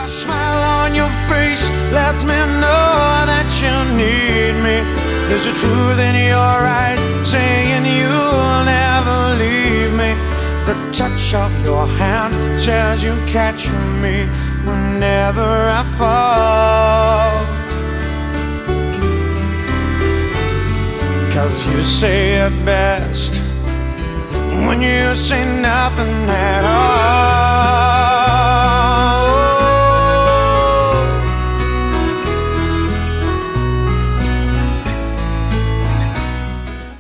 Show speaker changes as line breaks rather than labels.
smile on your face lets me know that you need me. There's a truth in your eyes saying you'll never leave me. The touch of your hand says you catch me whenever I fall. 'Cause you say it best when you say nothing at all.